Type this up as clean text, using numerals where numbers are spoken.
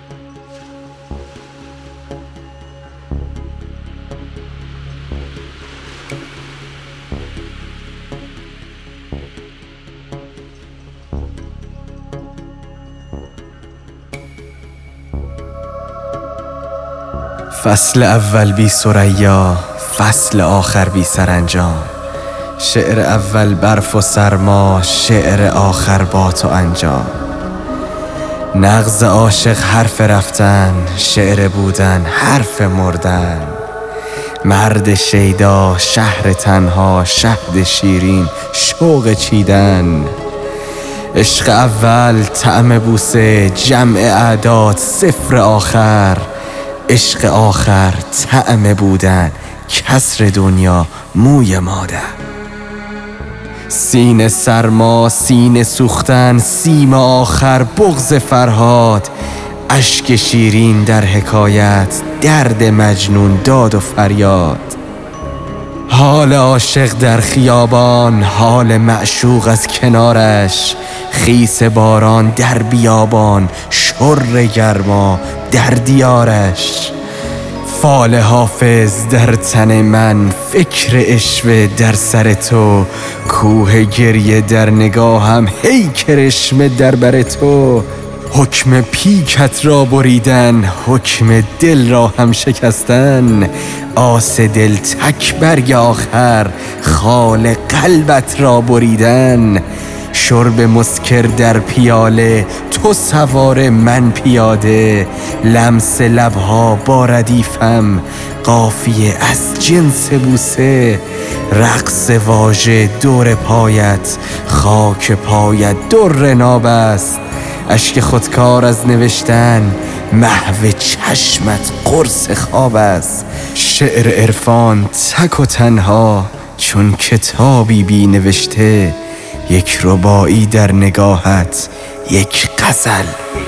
فصل اول بی ثریا، فصل آخر بی سرانجام. شعر اول برف و سرما، شعر آخر با تو انجام. نغز عاشق حرف رفتن، شعر بودن حرف مردن. مرد شیدا شهر تنها، شهد شیرین شوق چیدن. عشق اول طعم بوسه، جمع اعداد صفر آخر. عشق آخر طعم بودن، کسر دنیا موی مادر. سینه سرما، سینه سوختن، سیم آخر بغض فرهاد. اشک شیرین در حکایت، درد مجنون داد و فریاد. حال عاشق در خیابان، حال معشوق از کنارش. خیس باران در بیابان، شر گرما در دیارش. فال حافظ در تن من، فکر عشوه در سر تو. کوه گریه در نگاهم، هی کرشمه در بر تو. حکم پیکت را بریدن، حکم دل را هم شکستن. آس دل تک برگ آخر، خال قلبت را بریدن. شرب مسکر در پیاله، تو سوار من پیاده. لمس لبها با ردیفم، قافیه از جنس بوسه. رقص واژه دور پایت، خاک پایت در ناب است. اشک خودکار از نوشتن، محو چشمت قرص خواب است. شعر عرفان تک و تنها، چون کتابی بی نوشته. یک رباعی در نگاهت، یک غزل